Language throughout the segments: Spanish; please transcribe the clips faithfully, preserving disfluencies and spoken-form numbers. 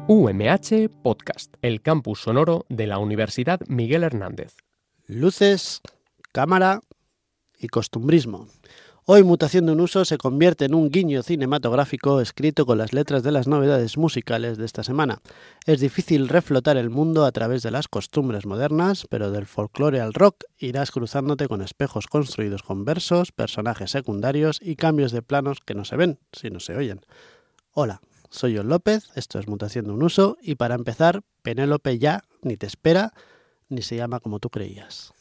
U M H Podcast, el campus sonoro de la Universidad Miguel Hernández. Luces, cámara y costumbrismo. Hoy Mutación de un uso se convierte en un guiño cinematográfico escrito con las letras de las novedades musicales de esta semana. Es difícil reflotar el mundo a través de las costumbres modernas, pero del folclore al rock irás cruzándote con espejos construidos con versos, personajes secundarios y cambios de planos que no se ven, sino se oyen. Hola, soy John López, esto es Mutación de un uso y para empezar, Penélope ya ni te espera ni se llama como tú creías.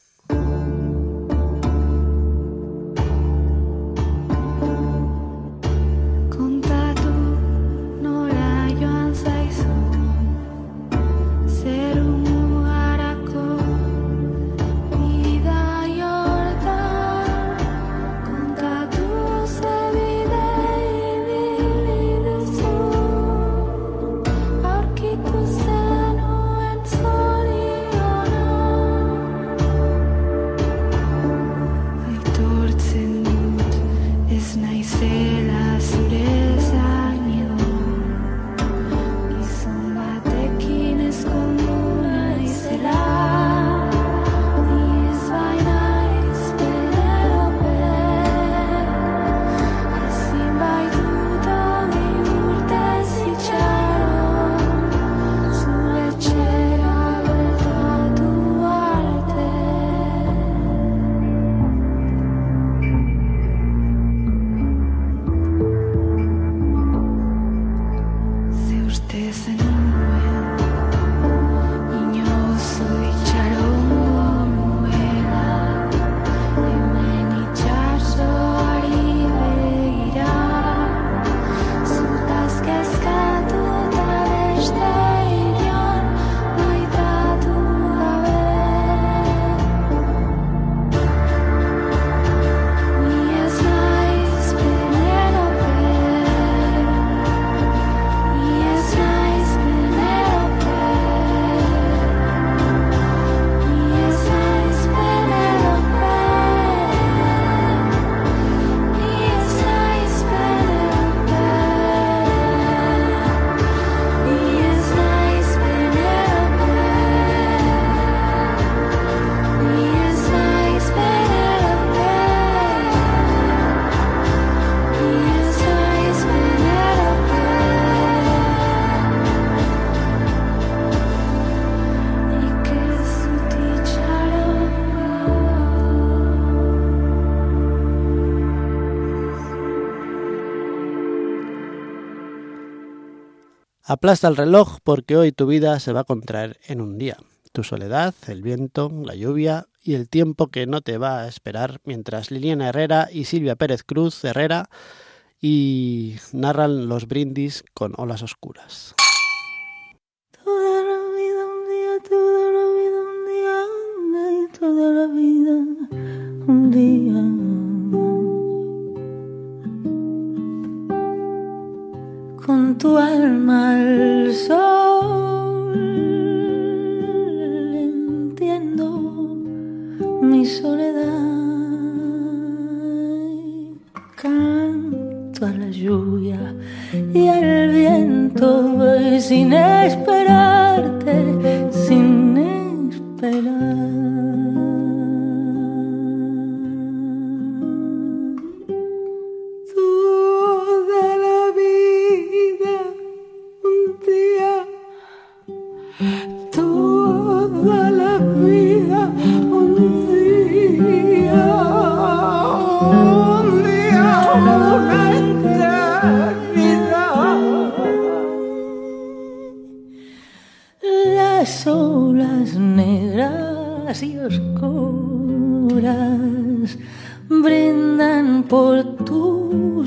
Aplasta el reloj porque hoy tu vida se va a contraer en un día. Tu soledad, el viento, la lluvia y el tiempo que no te va a esperar mientras Liliana Herrera y Silvia Pérez Cruz Herrera y narran los brindis con olas oscuras. Toda la vida un día, toda la vida un día, y toda la vida un día. Con tu alma al sol entiendo mi soledad, canto a la lluvia y al viento y sin esperarte, sin esperar. Olas negras y oscuras brindan por tu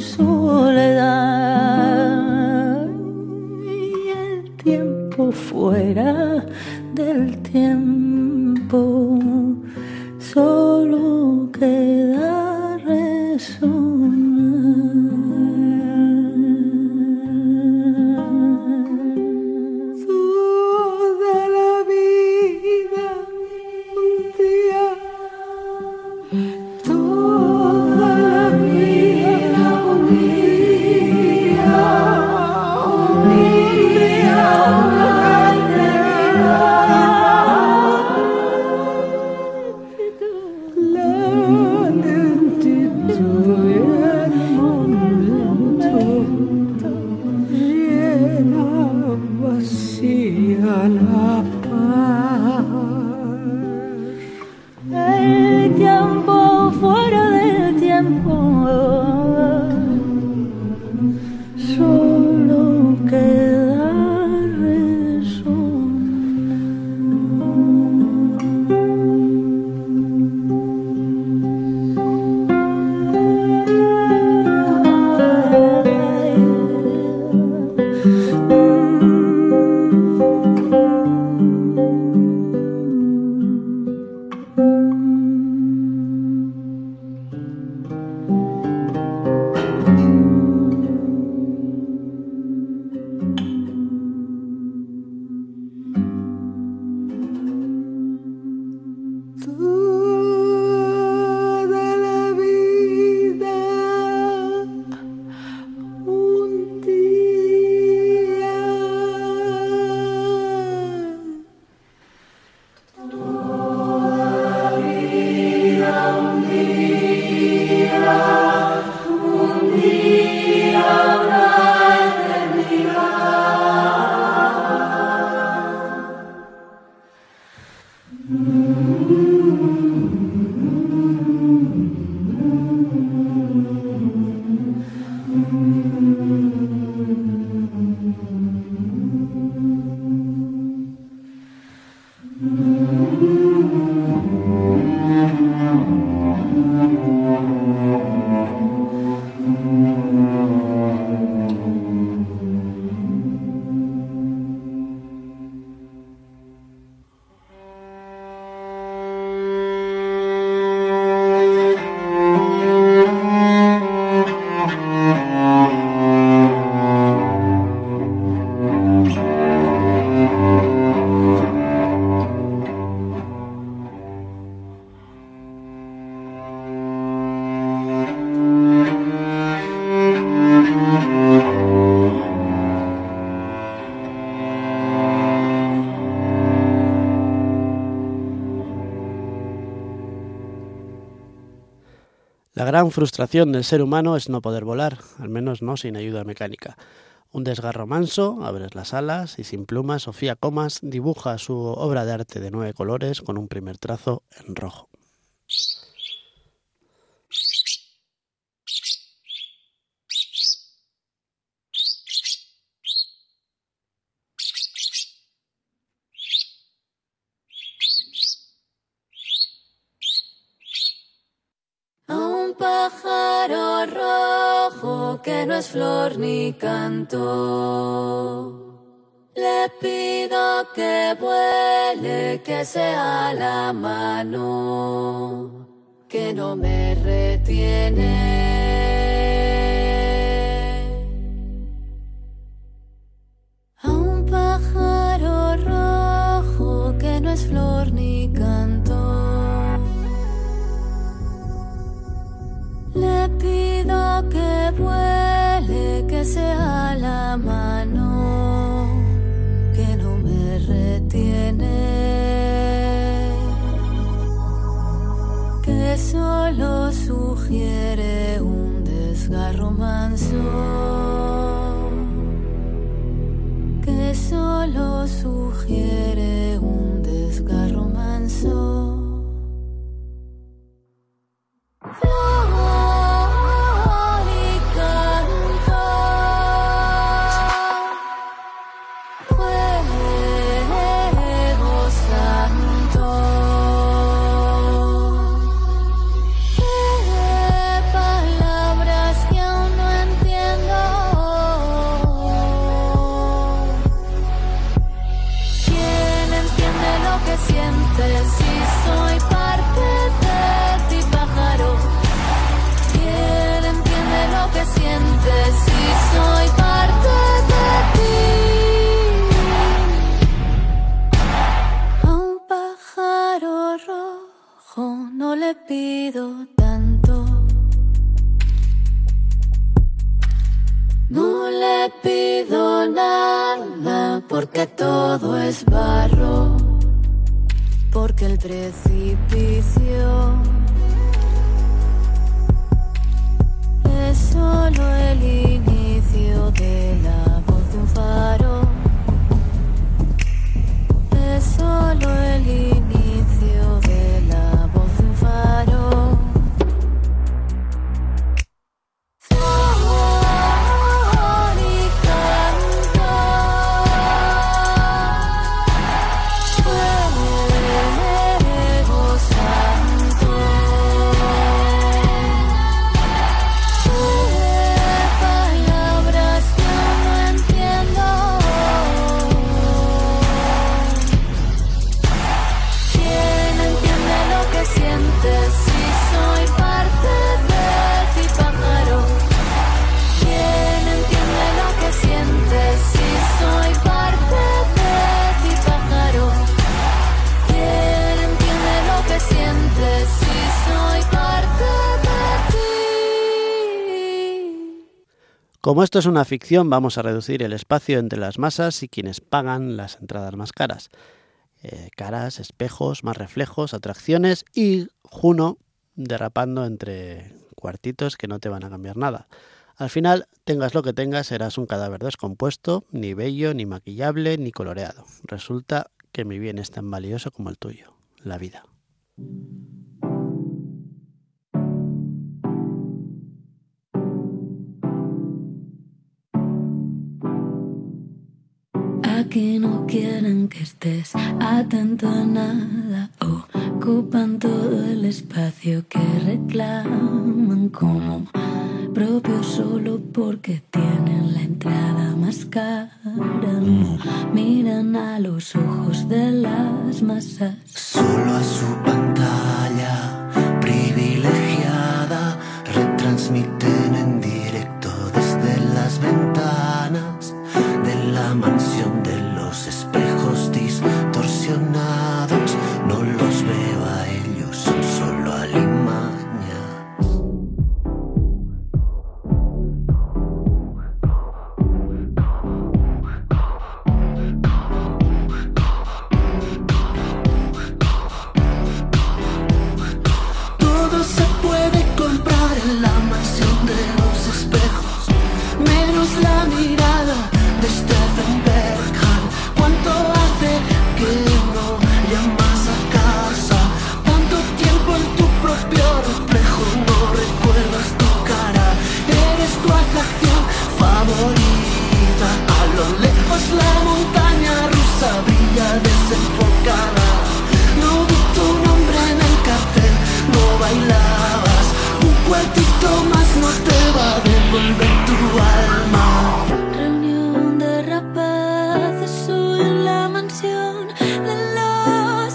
soledad y el tiempo fuera del tiempo solo queda resonar. Oh gran frustración del ser humano es no poder volar, al menos no sin ayuda mecánica. Un desgarro manso, abres las alas y sin plumas Sofía Comas dibuja su obra de arte de nueve colores con un primer trazo en rojo. Un pájaro rojo que no es flor ni canto, le pido que vuele, que sea la mano, que no me retiene. A un pájaro rojo que no es flor ni canto, le pido que vuele, que sea la mano, que no me retiene, que solo sugiere un desgarro manso, que solo sugiere un desgarro manso. Pido tanto, no le pido nada, porque todo es barro, porque el precipicio es solo el inicio de la voz de un faro, es solo el inicio de la voz de un faro. Como esto es una ficción, vamos a reducir el espacio entre las masas y quienes pagan las entradas más caras. Eh, caras, espejos, más reflejos, atracciones y Juno derrapando entre cuartitos que no te van a cambiar nada. Al final, tengas lo que tengas, serás un cadáver descompuesto, ni bello, ni maquillable, ni coloreado. Resulta que mi bien es tan valioso como el tuyo, la vida. Que no quieren que estés atento a nada, ocupan todo el espacio que reclaman como propio solo porque tienen la entrada más cara. No miran a los ojos de las masas, solo a su pantalla privilegiada, retransmiten en directo desde las ventanas de la mansión de los espejos distorsionados. No los veo a ellos, son solo alimañas. lejos la mirada de Stephen Beckham. ¿Cuánto hace que no llamas a casa? ¿Cuánto tiempo en tu propio reflejo no recuerdas tu cara? Eres tu atracción favorita. A lo lejos la montaña rusa brilla desenfocada. No vi tu nombre en el cartel, no bailabas. Un cuartito más no te va a devolver tu alma. Reunión de rapaces en la mansión de los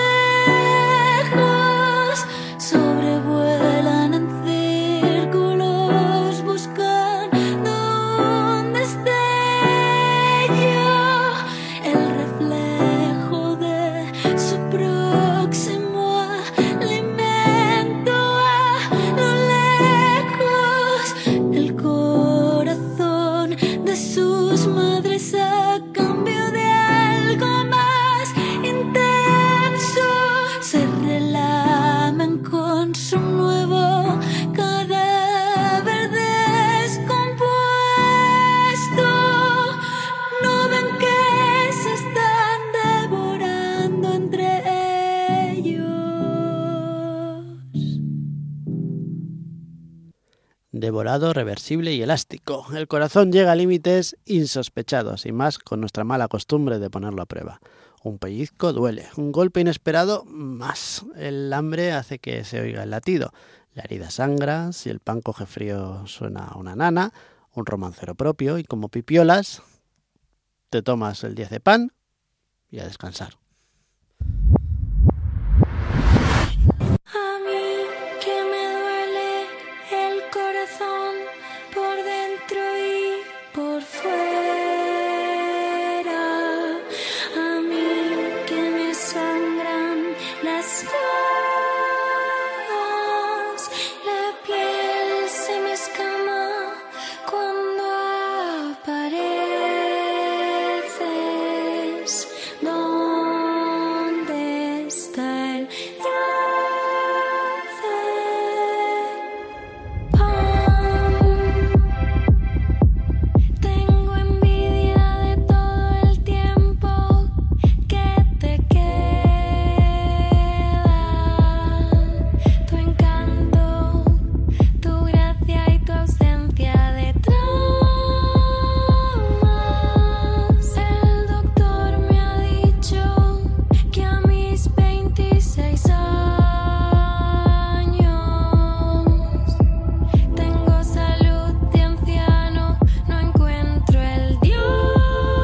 espejos. Sobrevuelan en círculos, buscan dónde esté yo. El reflejo de su próximo alimento a lo lejos. El corazón de sus madres a cambio de algo más intenso. Se relamen con su nuevo cadáver descompuesto. No ven que se están devorando entre ellos. Devorado, reversible y elástico. El corazón llega a límites insospechados y más con nuestra mala costumbre de ponerlo a prueba. Un pellizco duele, un golpe inesperado más. El hambre hace que se oiga el latido. La herida sangra, si el pan coge frío suena a una nana, un romancero propio y como pipiolas te tomas el diez de pan y a descansar. A mí que me duele el corazón por dentro y por fuera. A mí que me sangran las llagas. La piel se me escama cuando apareces. ¿Dónde está el Tengo envidia de todo el tiempo que te queda. Tu encanto, tu gracia y tu ausencia de traumas. El doctor me ha dicho que a mis veintiséis años tengo salud de anciano, no encuentro el dios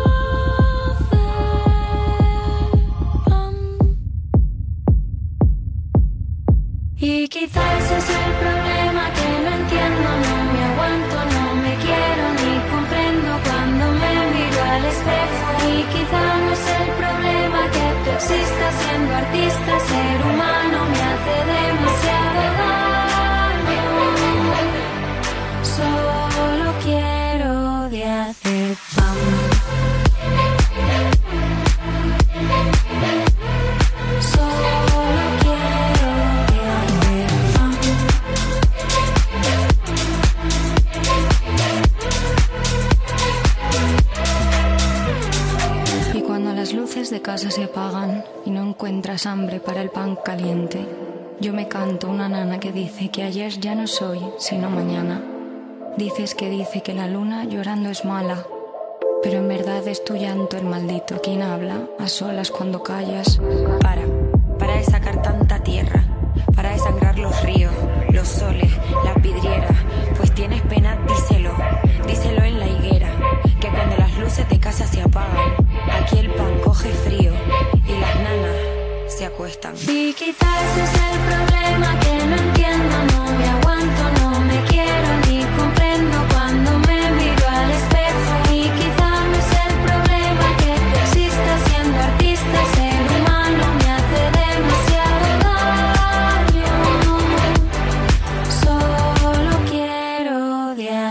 del pan. Y quizás ese es el problema que no entiendo, no me aguanto, no me quiero ni comprendo cuando me miro al espejo. Y quizás no es el problema que tú existas siendo artista, ser humano me hace demasiado daño. Solo quiero diazepam. Solo quiero diazepam. Y cuando las luces de casa se apagan y no encuentras hambre para el pan caliente, yo me canto una nana que dice que ayer ya no soy, sino mañana. Dices que dice que la luna llorando es mala, pero en verdad es tu llanto el maldito quien habla a solas cuando callas. Para, para de sacar tanta tierra, para de sangrar los ríos, los soles, la vidriera. Pues tienes pena, díselo, díselo en la higuera, que cuando las luces de casa se apagan, aquí el pan coge frío y las nanas se acuestan. Y quizás es el problema que no entiendo, no me aguanto, no me quiero ni comprendo cuando me miro al espejo. Y quizás no es el problema que tú existas siendo artista, ser humano me hace demasiado daño. Solo quiero odiar.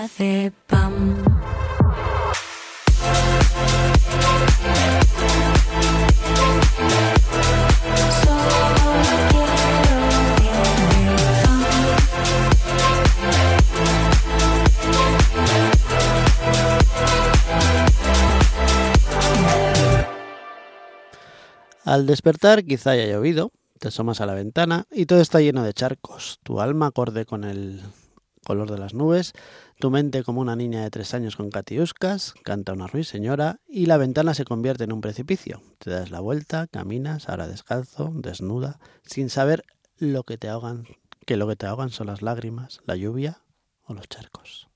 Al despertar quizá haya llovido, te asomas a la ventana y todo está lleno de charcos, tu alma acorde con el color de las nubes, tu mente como una niña de tres años con catiuscas, canta una ruiseñora y la ventana se convierte en un precipicio. Te das la vuelta, caminas, ahora descalzo, desnuda, sin saber lo que te ahogan, que lo que te ahogan son las lágrimas, la lluvia o los charcos.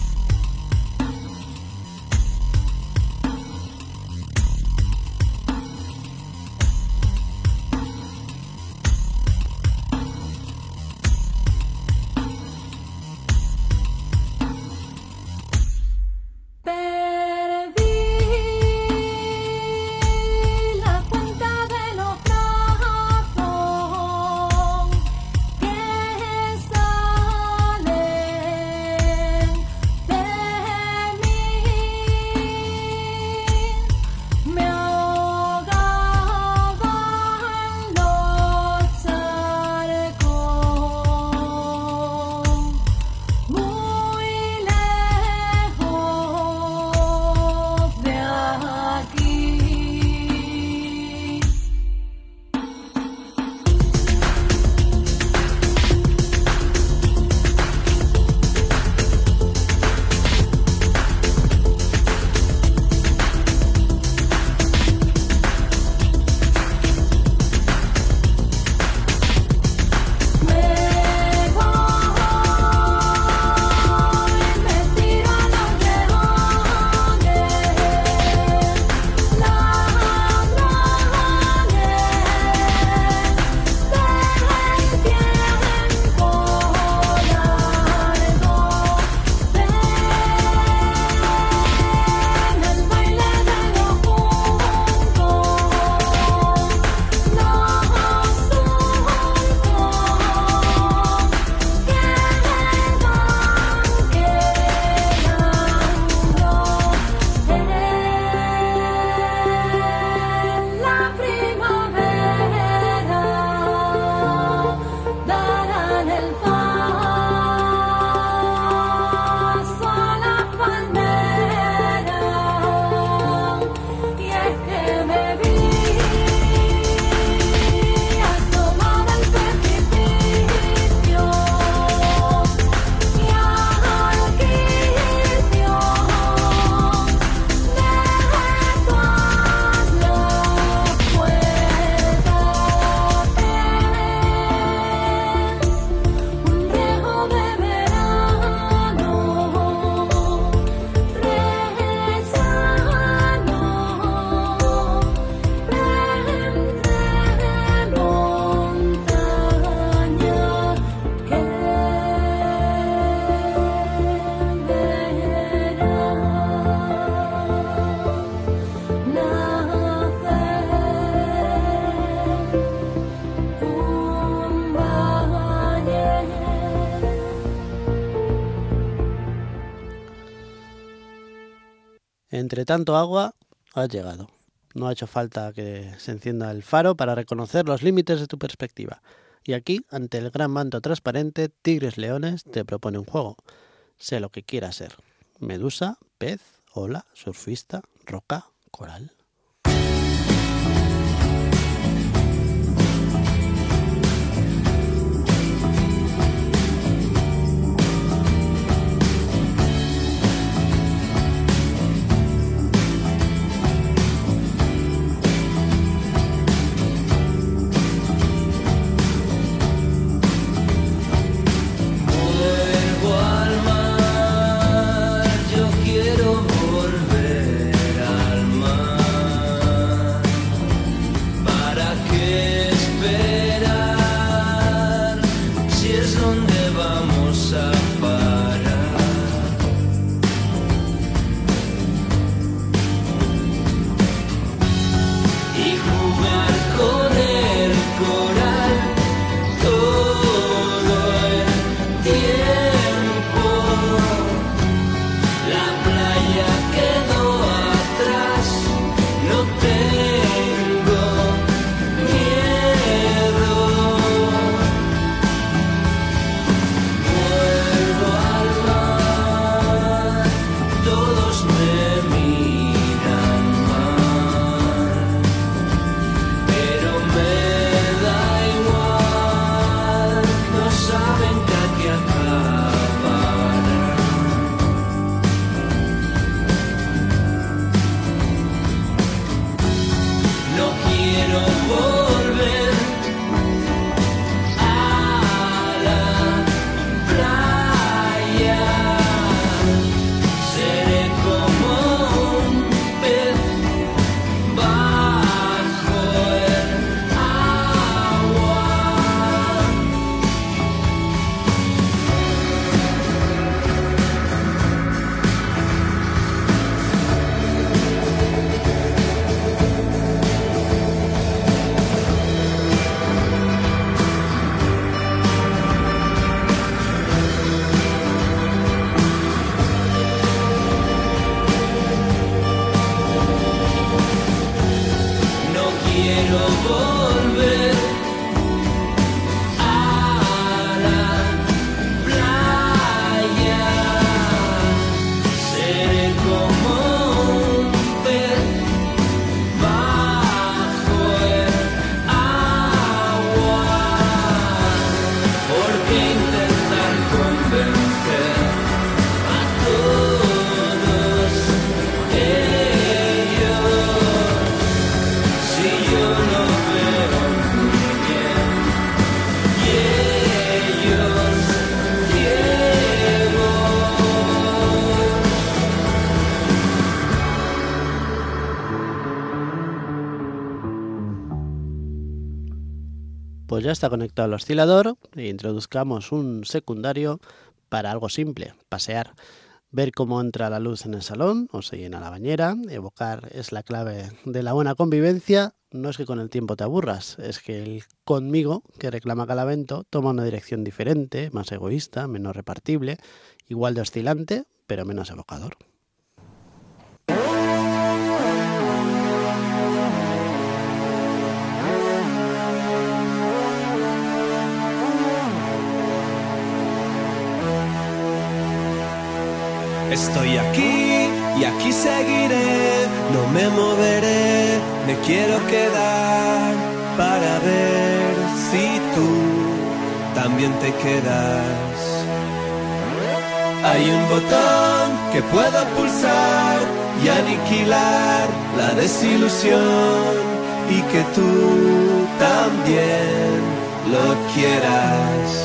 Entre tanto agua, has llegado. No ha hecho falta que se encienda el faro para reconocer los límites de tu perspectiva. Y aquí, ante el gran manto transparente, Tigres Leones te propone un juego. Sé lo que quieras ser. Medusa, pez, ola, surfista, roca, coral. Todos me miran mal. Pues ya está conectado al oscilador e introduzcamos un secundario para algo simple, pasear. Ver cómo entra la luz en el salón o se llena la bañera. Evocar es la clave de la buena convivencia. No es que con el tiempo te aburras, es que el conmigo que reclama Calavento toma una dirección diferente, más egoísta, menos repartible, igual de oscilante, pero menos evocador. Estoy aquí y aquí seguiré, no me moveré, me quiero quedar para ver si tú también te quedas. Hay un botón que puedo pulsar y aniquilar la desilusión y que tú también lo quieras.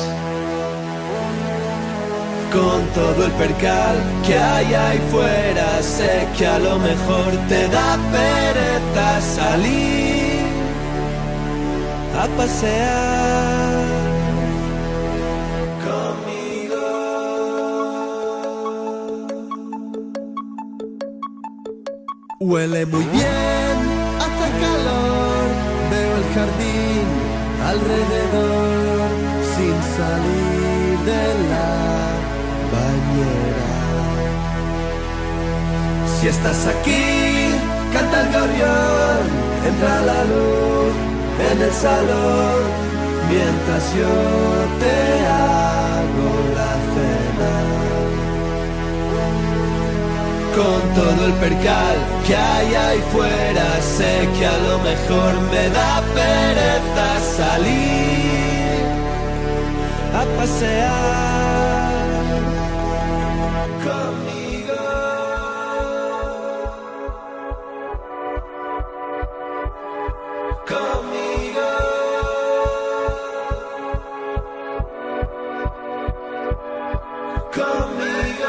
Con todo el percal que hay ahí fuera, sé que a lo mejor te da pereza salir a pasear conmigo. Huele muy bien, hace calor, veo el jardín alrededor sin salir de la bañera. Si estás aquí, canta el gorrión, entra la luz en el salón, mientras yo te hago la cena. Con todo el percal que hay ahí fuera, sé que a lo mejor me da pereza salir a pasear conmigo. Conmigo. Conmigo.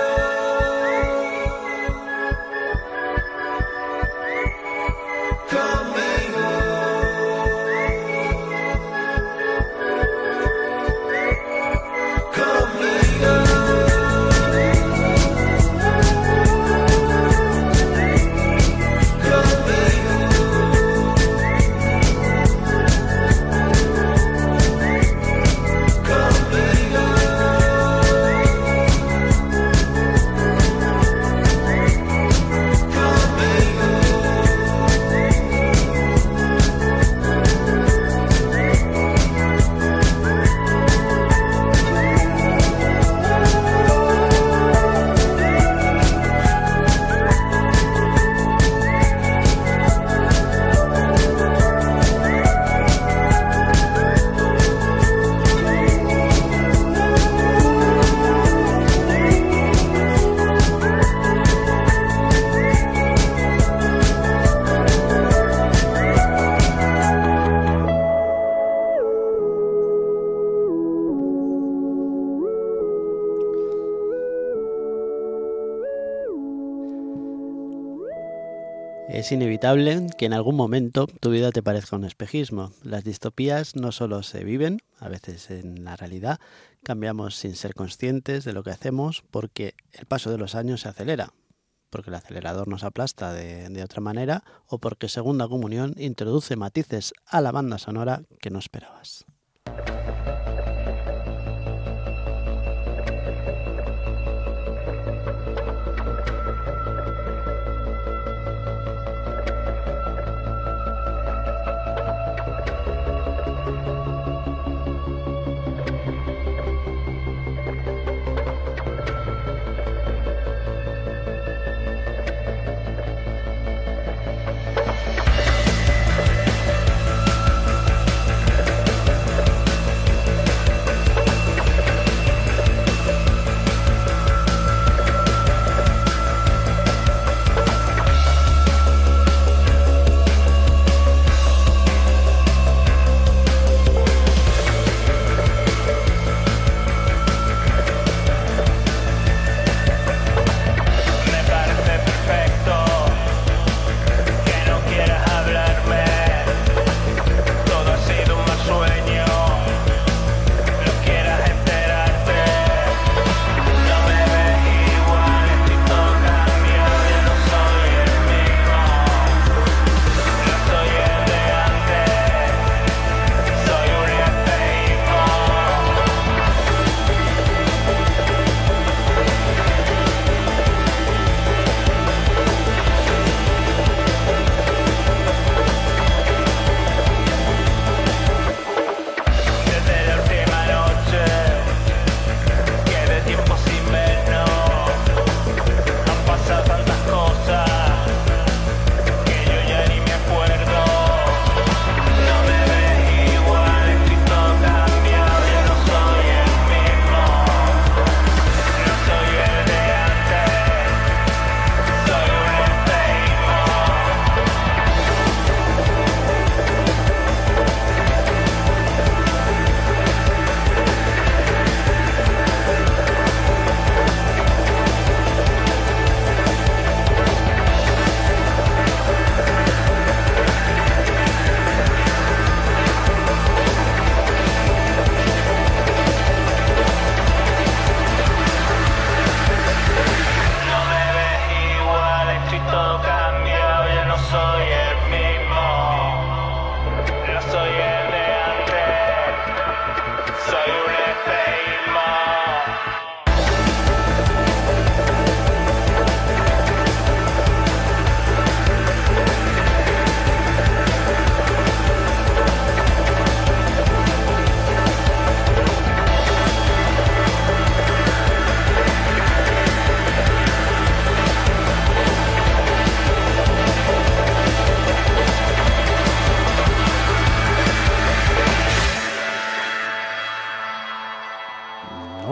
Es inevitable que en algún momento tu vida te parezca un espejismo. Las distopías no solo se viven, a veces en la realidad, cambiamos sin ser conscientes de lo que hacemos porque el paso de los años se acelera, porque el acelerador nos aplasta de, de otra manera o porque Segunda Comunión introduce matices a la banda sonora que no esperabas.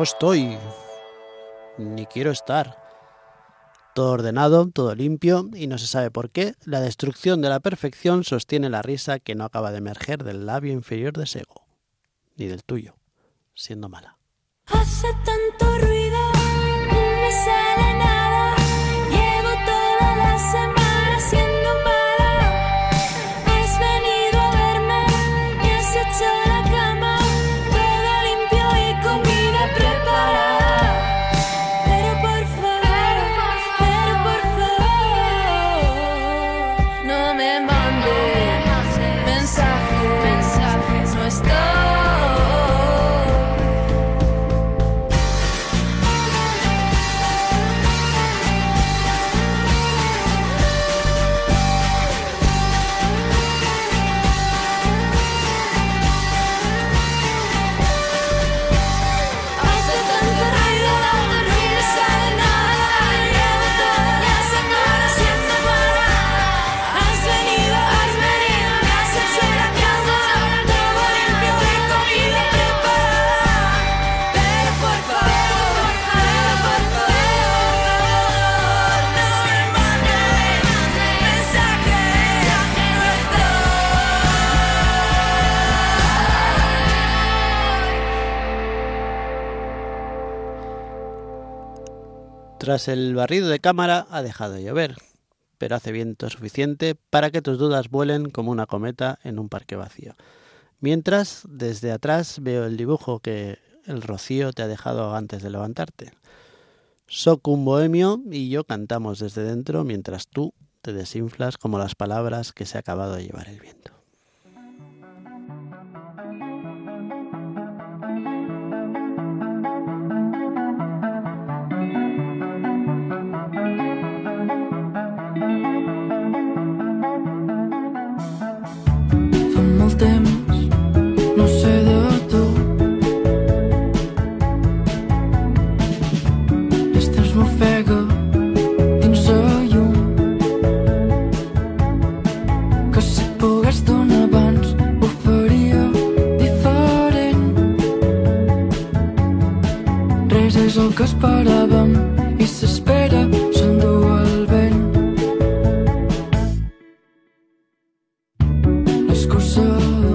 no estoy, ni quiero estar. Todo ordenado, todo limpio, y no se sabe por qué, la destrucción de la perfección sostiene la risa que no acaba de emerger del labio inferior de Sego, ni del tuyo, siendo mala. Hace tanto ruido, no me sale nada, llevo toda la semana siendo mala. Has venido a verme y has hecho la cama, todo limpio y comida preparada. Pero por favor, pero por favor, no me mandes mensajes, mensajes, no estoy. Tras el barrido de cámara ha dejado de llover, pero hace viento suficiente para que tus dudas vuelen como una cometa en un parque vacío. Mientras, desde atrás veo el dibujo que el rocío te ha dejado antes de levantarte. Soc un bohemio y yo cantamos desde dentro mientras tú te desinflas como las palabras que se ha acabado de llevar el viento. No sé de tu. Estàs m'ofega dins la llum, que si pogués donar abans ho faria diferent. Res és el que esperàvem i s'espera s'endú el vent. L'excusa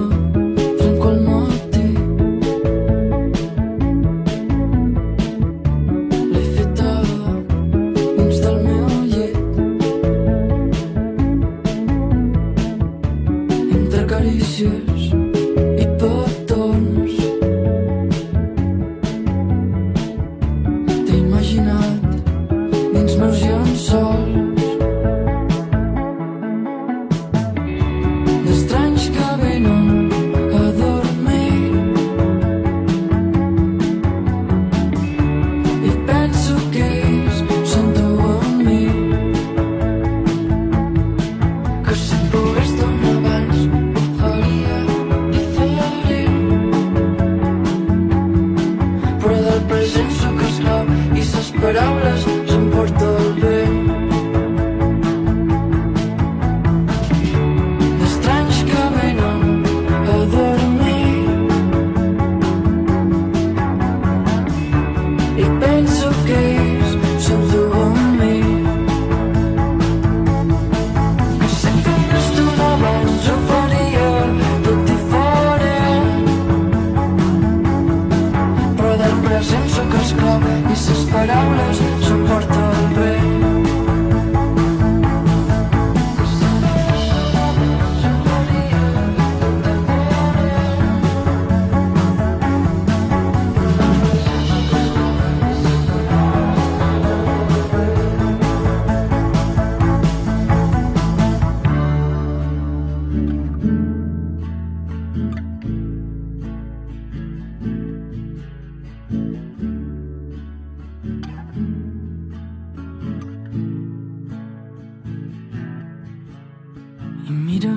I mira,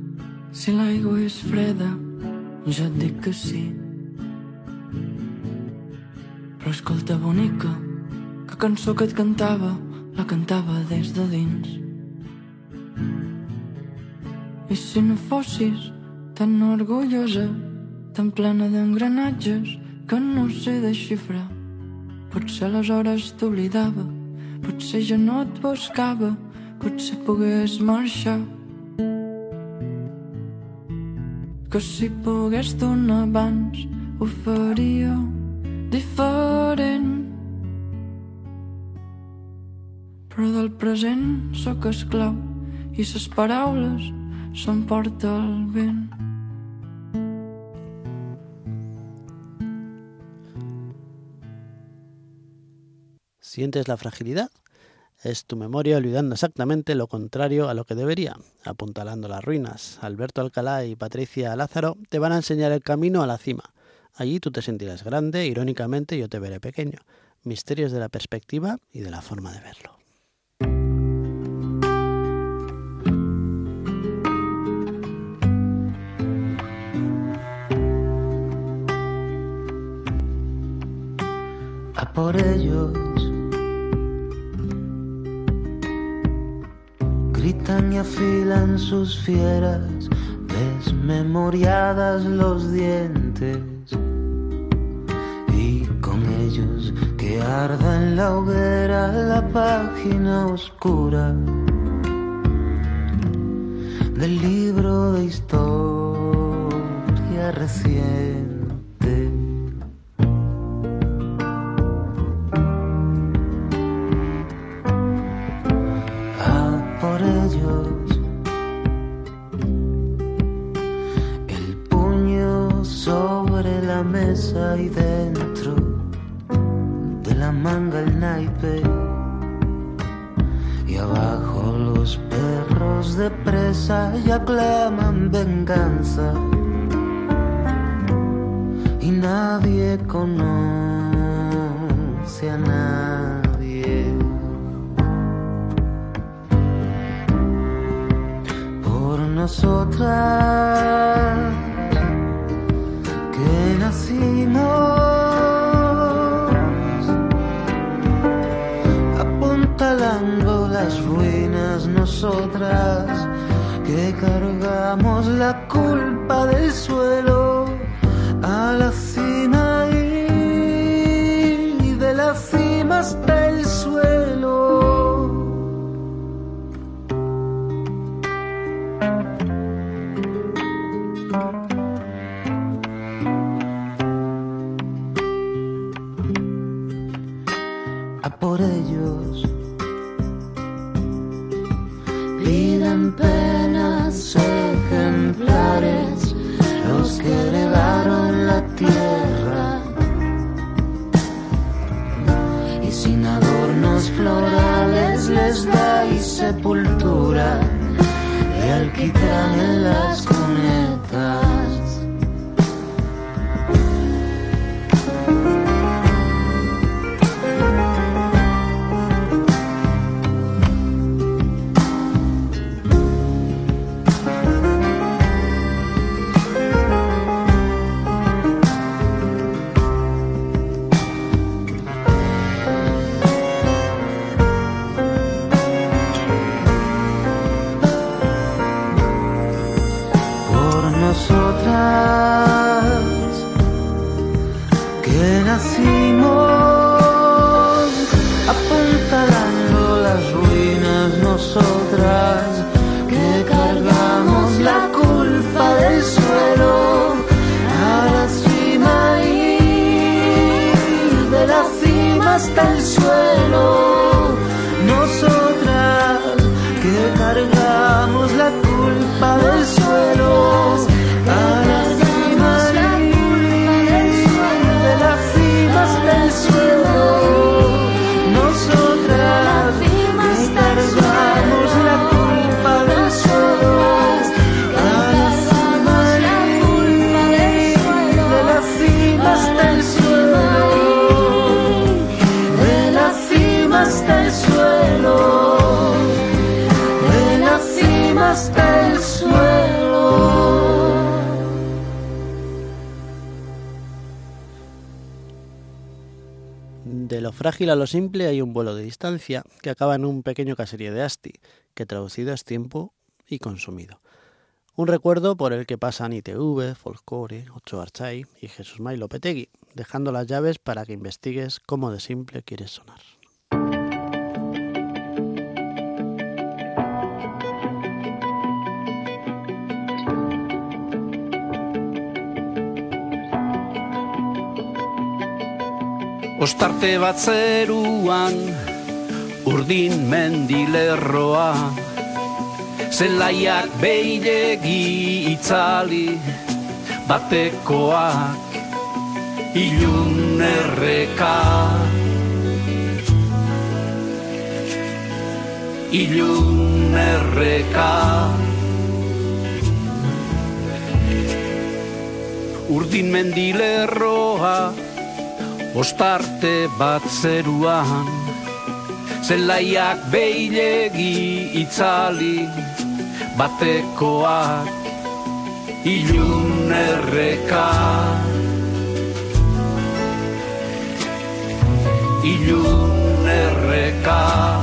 si l'aigua és freda, jo et dic que sí. Però escolta, bonica, que cançó que et cantava, la cantava des de dins. I si no fossis tan orgullosa, tan plena d'engranatges, que no sé desxifrar Potser aleshores t'oblidava, potser jo no et buscava, potser pogués marxar. Que si pogués tornar abans ho faria diferent. Però del present sóc esclau i ses paraules s'emporta el vent. ¿Sientes la fragilidad? Es tu memoria olvidando exactamente lo contrario a lo que debería, apuntalando las ruinas. Alberto Alcalá y Patricia Lázaro te van a enseñar el camino a la cima. Allí tú te sentirás grande, irónicamente yo te veré pequeño. Misterios de la perspectiva y de la forma de verlo. A por ellos. Gritan y afilan sus fieras, desmemoriadas los dientes, y con ellos que arda en la hoguera la página oscura del libro de historia reciente. Mesa y dentro de la manga el naipe, y abajo los perros de presa ya claman venganza, y nadie conoce a nadie. Por nosotras que nacimos apuntalando las ruinas, nosotras que cargamos la culpa del suelo a la cima y de la cima hasta el suelo. Por ellos piden penas ejemplares los que heredaron la tierra, y sin adornos florales les dais sepultura de alquitrán en las cunetas. Hasta el suelo, nosotras que cargamos la culpa del suelo a la cima y de la cima hasta el suelo, nosotras que cargamos la culpa del suelo a la cima y de la cima hasta el suelo. Hasta el suelo, de la cima hasta el suelo. De lo frágil a lo simple hay un vuelo de distancia que acaba en un pequeño caserío de Asti, que traducido es tiempo y consumido. Un recuerdo por el que pasan I T V, Folklore, Ocho Archai y Jesús May Lopetegui, dejando las llaves para que investigues cómo de simple quieres sonar. Ostarte bat zeruan, urdin mendilerroa, zelaiak beilegi itzali, batekoak, ilun erreka. Ilun erreka. Urdin mendilerroa, ostarte bat zeruan, zelaiak beilegi itzali, batekoak, ilun erreka. Ilun erreka.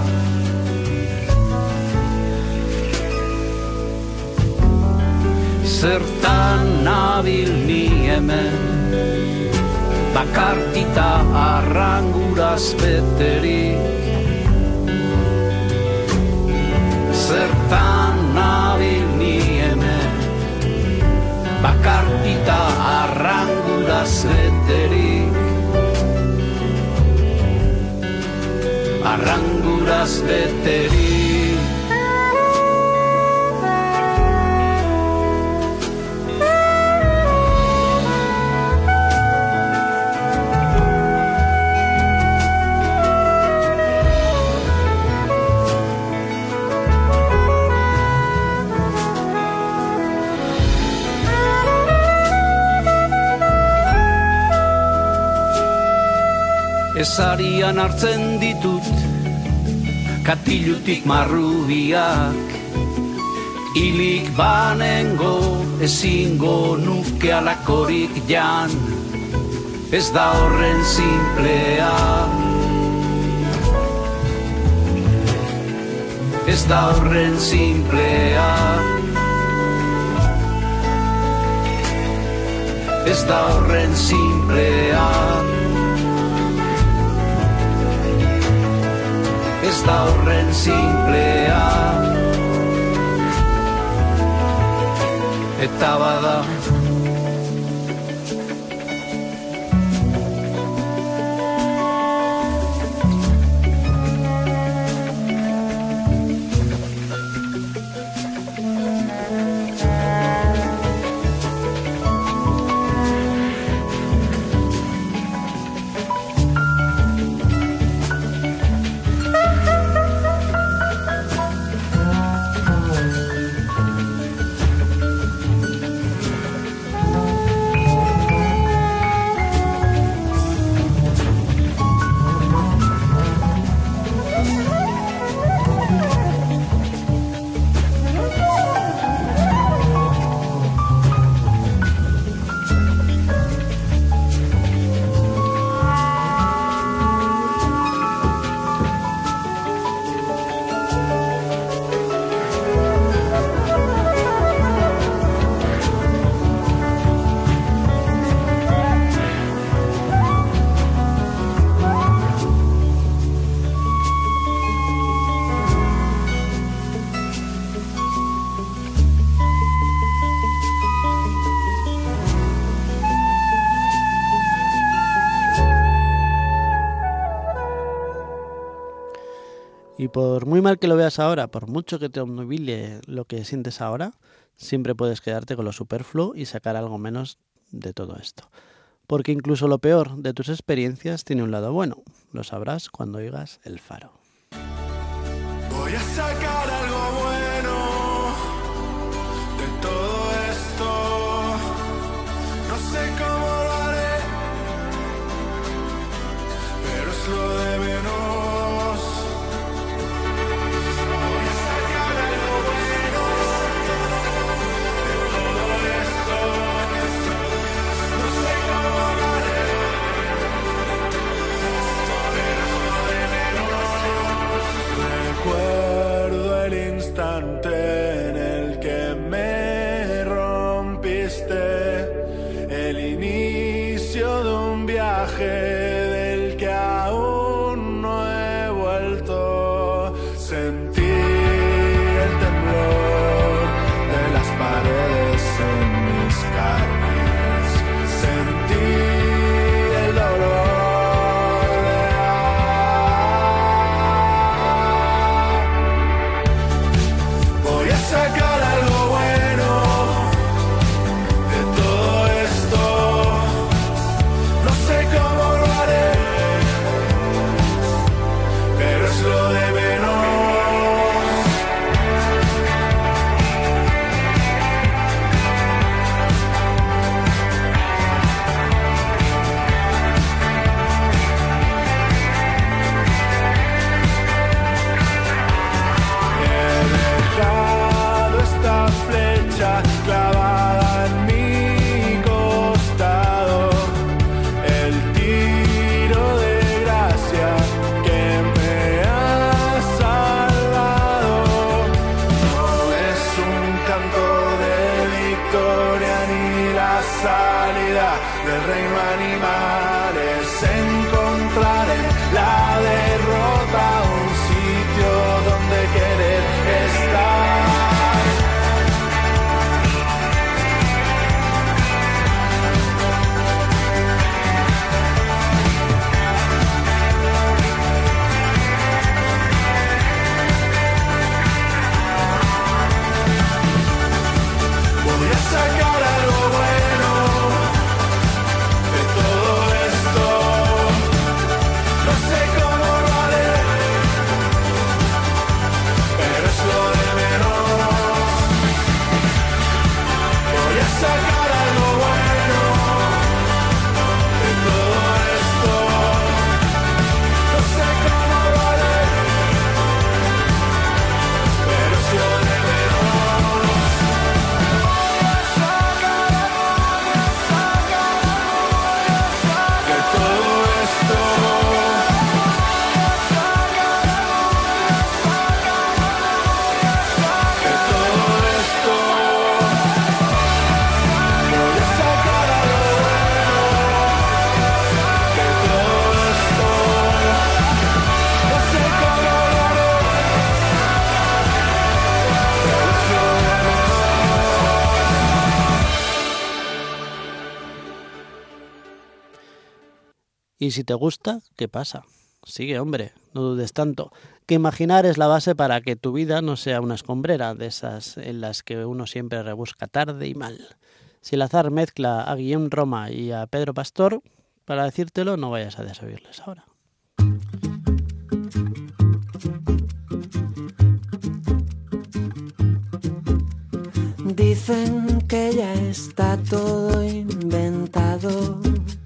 Zertan nabil ni hemen, bakartita arranguraz beterik. Zertan nabil ni hemen, bakartita arranguraz beterik. Arranguraz beterik. Ezarian hartzen ditut katilutik marrubiak, hilik banengo ezingo nuke alakorik jan, ez da horren simplea. Ez da horren simplea. Ez da horren simplea. Ez da horren simplea. Eta bada Y por muy mal que lo veas ahora, por mucho que te obnubile lo que sientes ahora, siempre puedes quedarte con lo superfluo y sacar algo menos de todo esto. Porque incluso lo peor de tus experiencias tiene un lado bueno. Lo sabrás cuando oigas El Faro. Voy a sacar algo bueno de todo esto. No sé cómo lo haré, pero es lo de menos. En el que me salida del reino animal es encontrar en la derrota un sitio donde querer estar. Voy a sacar algo bueno de todo esto. No sé cómo lo haré, pero es lo de menos. Voy a sacar algo bueno de todo esto. No sé cómo lo haré, pero es lo de menos. Y si te gusta, ¿qué pasa? Sigue, hombre, no dudes tanto. Que imaginar es la base para que tu vida no sea una escombrera de esas en las que uno siempre rebusca tarde y mal. Si el azar mezcla a Guillem Roma y a Pedro Pastor, para decírtelo no vayas a desoírles ahora. Dicen que ya está todo inventado,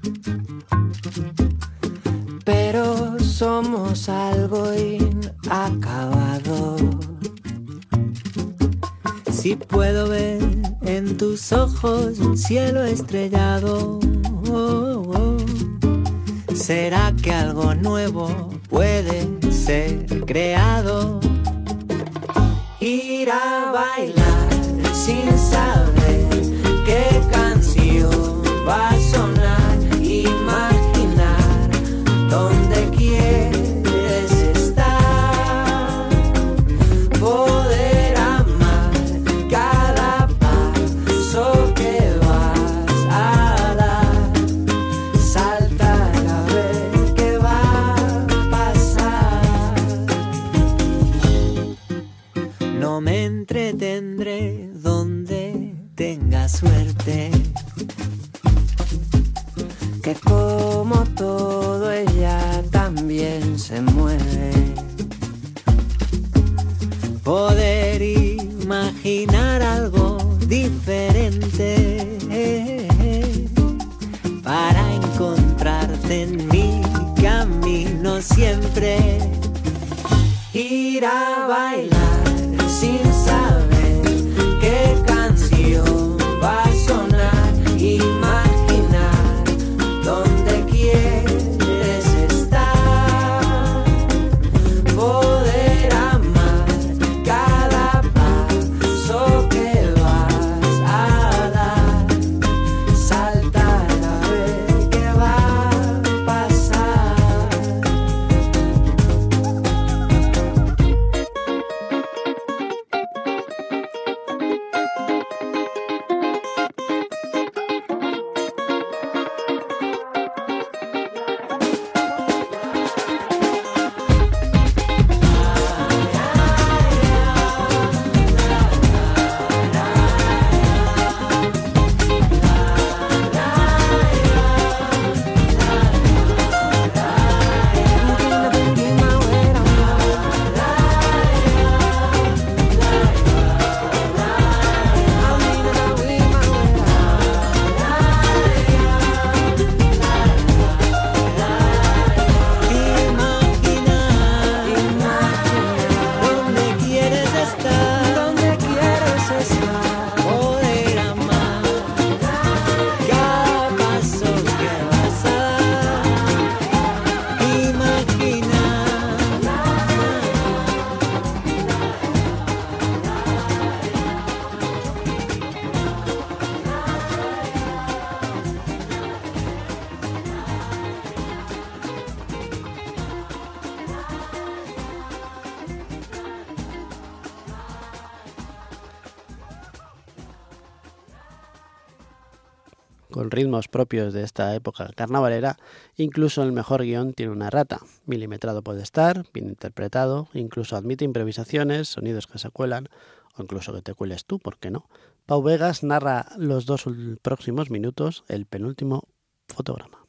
pero somos algo inacabado. Si puedo ver en tus ojos un cielo estrellado, oh, oh, ¿será que algo nuevo puede ser creado? Ir a bailar sin saber qué canción va a sonar, imaginar dónde quieres estar, poder amar cada paso que vas a dar, saltar a ver qué va a pasar. No me entretendré donde tenga suerte, que como todo ella también se mueve. Poder imaginar algo diferente para encontrarte en mi camino siempre. Ir a bailar sin saber qué canción va a sonar, imaginar dónde quieres estar, poder amar cada paso que vas a dar, saltar a ver qué va a pasar. con ritmos propios de esta época carnavalera, incluso el mejor guión tiene una errata. Milimetrado puede estar, bien interpretado, incluso admite improvisaciones, sonidos que se cuelan, o incluso que te cueles tú, ¿por qué no? Pau Vegas narra los dos próximos minutos, el penúltimo fotograma.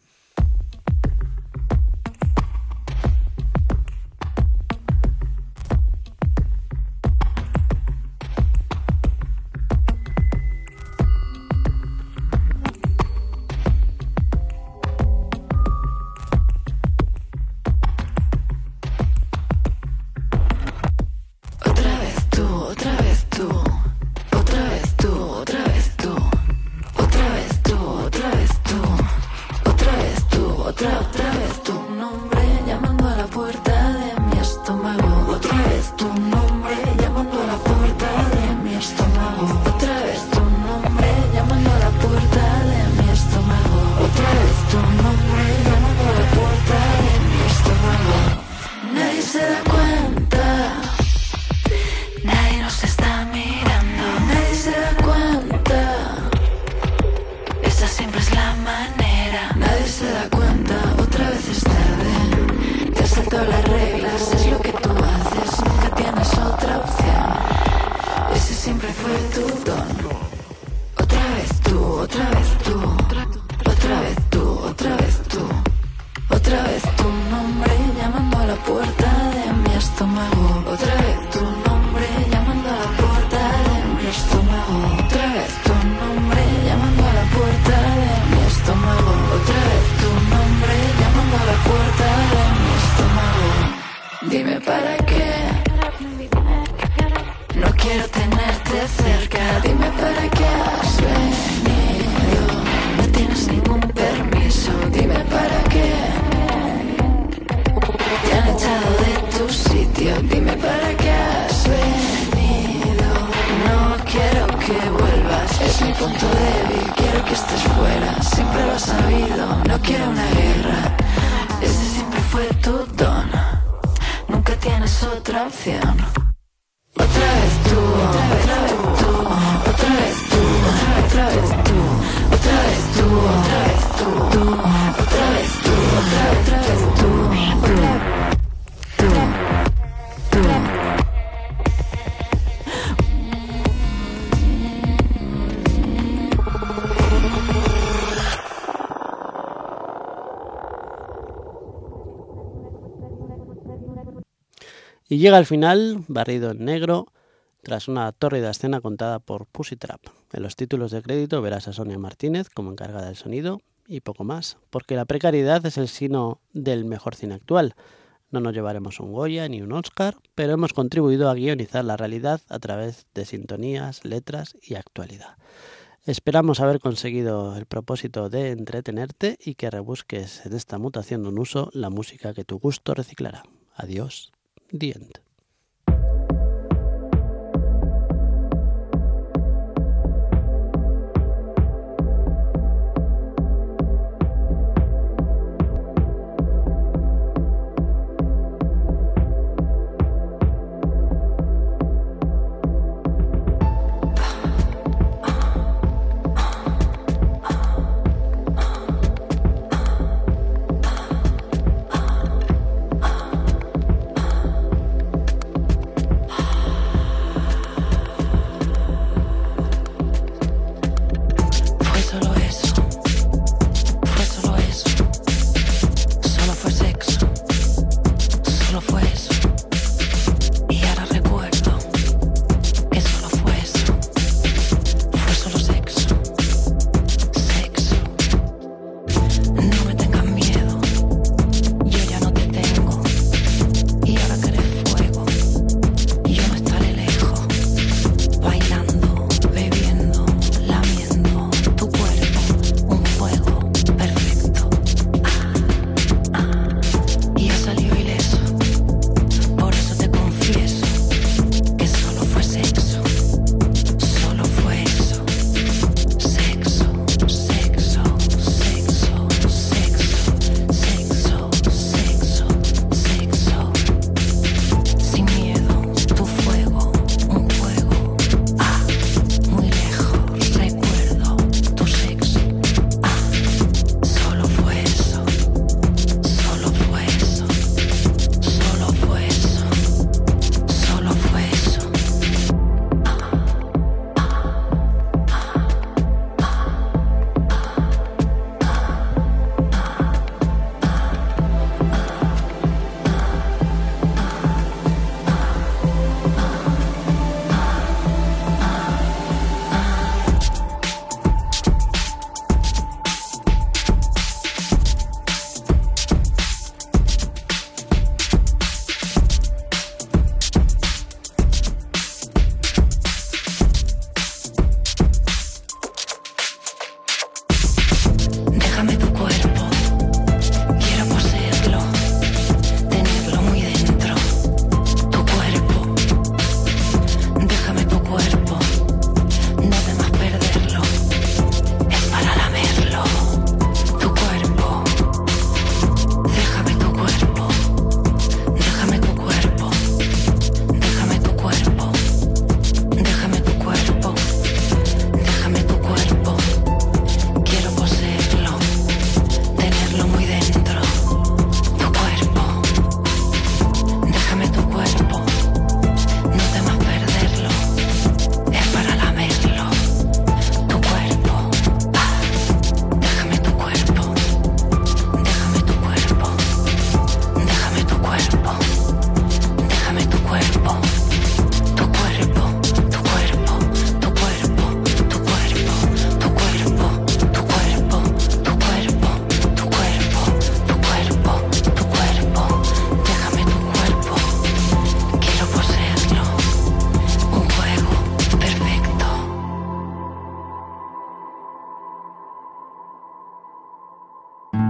Y llega al final, barrido en negro, tras una tórrida escena contada por Pussy Trap. En los títulos de crédito verás a Sonia Martínez como encargada del sonido y poco más, porque la precariedad es el signo del mejor cine actual. No nos llevaremos un Goya ni un Oscar, pero hemos contribuido a guionizar la realidad a través de sintonías, letras y actualidad. Esperamos haber conseguido el propósito de entretenerte y que rebusques en esta mutación de un uso la música que tu gusto reciclará. Adiós. The end.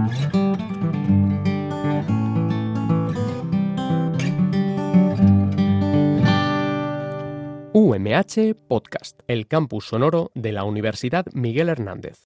U M H Podcast, el campus sonoro de la Universidad Miguel Hernández.